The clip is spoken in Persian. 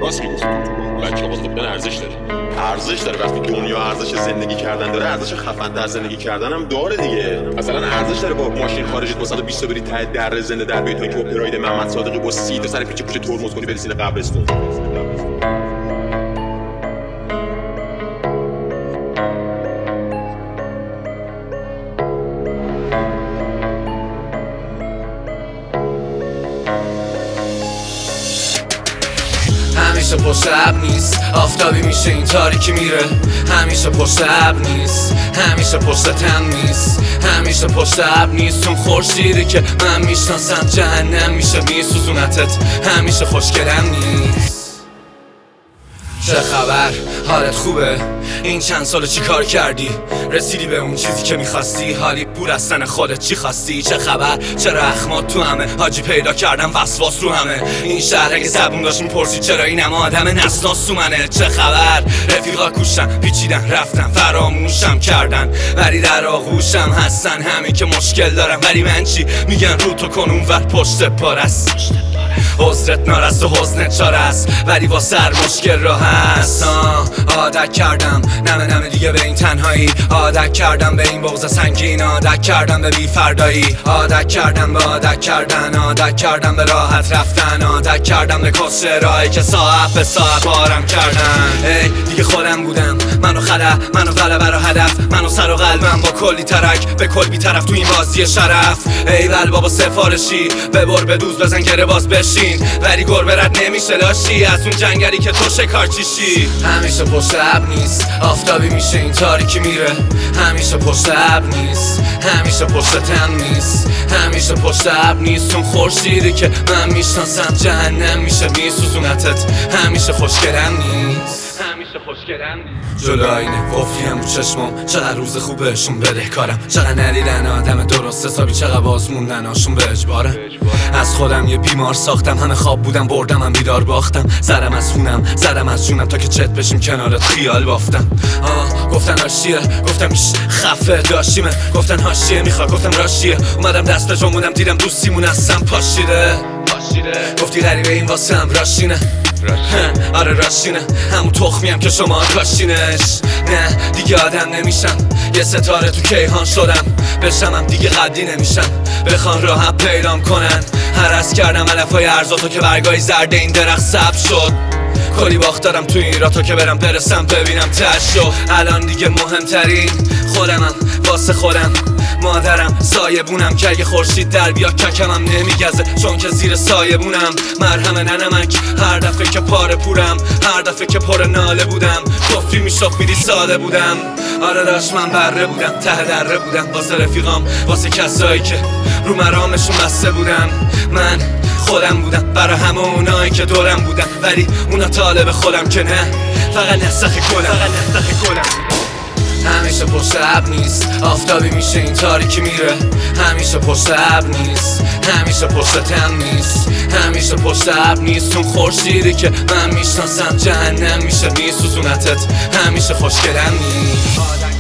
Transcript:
راست میگه. بچه‌ها واسه بودن ارزش داره. وقتی دنیا ارزش زندگی کردن داره، ارزش خفن تر زندگی کردن هم داره دیگه. مثلا ارزش داره با ماشین خارجت با 120 تا بری ته در زنده در بیای تا که پراید محمد صادقی با 30 تا سر پیچ کوچه ترمز کنی برسی قبرستون. همیشه پشت اب نیست، آفتابی میشه این تاریکی میره. همیشه پشت اب نیست، همیشه پشت تم نیست، همیشه پشت اب نیست. اون خورشیدی که من میشناسم جهنم میشه میسوزونتت، همیشه خوشگلم نیست. چه خبر؟ حالت خوبه؟ این چند سال چی کار کردی؟ رسیدی به اون چیزی که میخواستی؟ حالی بور از تن خودت چی خواستی؟ چه خبر؟ چرا اخمات تو همه؟ حاجی پیدا کردم وسواس رو همه. این شهر اگه زبون داشت میپرسی چرا اینم آدم نسناس تو منه. چه خبر؟ رفیقا کوشن پیچیدن رفتن فراموشم کردن، ولی در آغوشم هستن همین که مشکل دارم. ولی من چی؟ میگن رو تو کن اونور پشت پارست. حضرت نارست و حزنت چاره است، ولی با سر مشکل راه هست. عادت کردم نمه دیگه به این تنهایی، عادت کردم به این بغض سنگین، عادت کردم به بی فردایی، عادت کردم به عادت کردن، عادت کردم به راحت رفتن، عادت کردم به کسر راهی که ساعت به ساعت بارم کردن. ای دیگه خودم بودم، منو خلع، منو غلبه رو هدف، منو سر و قلبم با کلی ترک به کل بی طرف تو این بازی شرف. ای ول بابا سفارشی ببر بدوز بزن گره باز بشین، ولی گربه رد نمیشه لاشی از اون جنگلی که تو شکارچیشی. همیشه پشت اب نیست، آفتابی میشه این تاریکی میره. همیشه پشت اب نیست، همیشه پشت تم نیست، همیشه پشت اب نیست. اون خورشیدی که من میشناسم جهنم میشه میسوزونتت، همیشه خوشگلم نیست، همیشه خوشگلم نیست. جلو آینه قفلیم رو چشمم، چقدر روز خوبشون بده کارم، چقدر ندیدن آدم درست حسابی، چقدر باز موندن هاشون به اجبارم. از خودم یه بیمار ساختم، همه خواب بودم بردم من بیدار باختم، زدم از خونم زدم از جونم تا که چت بشیم کنارت خیال بافتم. گفتن هاشیه گفتم ایش خفه داشتیمه، گفتن هاشیه میخواد گفتم راشیه، اومدم دست به جمونم دیدم دوستیمون هستم پاشیده. گفتی غریبه این واسه هم راشینه، آره راشینه، همون تخمیم که شما کاشینش. نه دیگه آدم نمیشم، یه ستاره تو کیهان شدم، بشمم دیگه قدی نمیشم، بخوان راهم پیدام کنن. هرس کردم علفای ارزاتو که برگای زرده این درخت سبز شد، کلی باخت دارم تو این را تو که برم برسم ببینم تشو. الان دیگه مهمترین خودمم واسه خودم، مادرم سایه بونم که اگه خورشید در بیا ککمم نمیگزه چون که زیر سایه بونم. مرهم ننمک هر دفعه که پاره پورم، هر دفعه که پر ناله بودم کفری میشد میدی ساده بودم. آره داشت من بره بودم ته دره بودم، واسه رفیقام واسه کسایی که رو مرامشون بسته بودم. من خودم بودم برای همه اونایی که دورم بودن، ولی اونا طالب خودم که نه، فقط نسخ کلم. همیشه پشت اب نیست، آفتابی میشه این تاریکی میره. همیشه پشت اب نیست، همیشه پشت تم نیست، همیشه پشت اب نیست. اون خورشیدی که من میشناسم جهنم میشه میسوزونتت، همیشه خوشگلم نیست.